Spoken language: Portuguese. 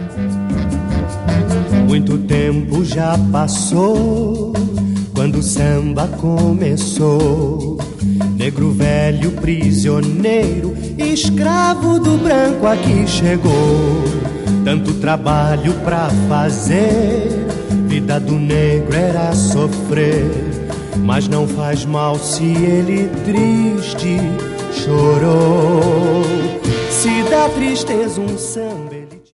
Muito tempo já passou quando o samba começou. Negro velho, prisioneiro, escravo do branco aqui chegou. Tanto trabalho pra fazer, vida do negro era sofrer. Mas não faz mal se ele triste chorou. Se dá tristeza um samba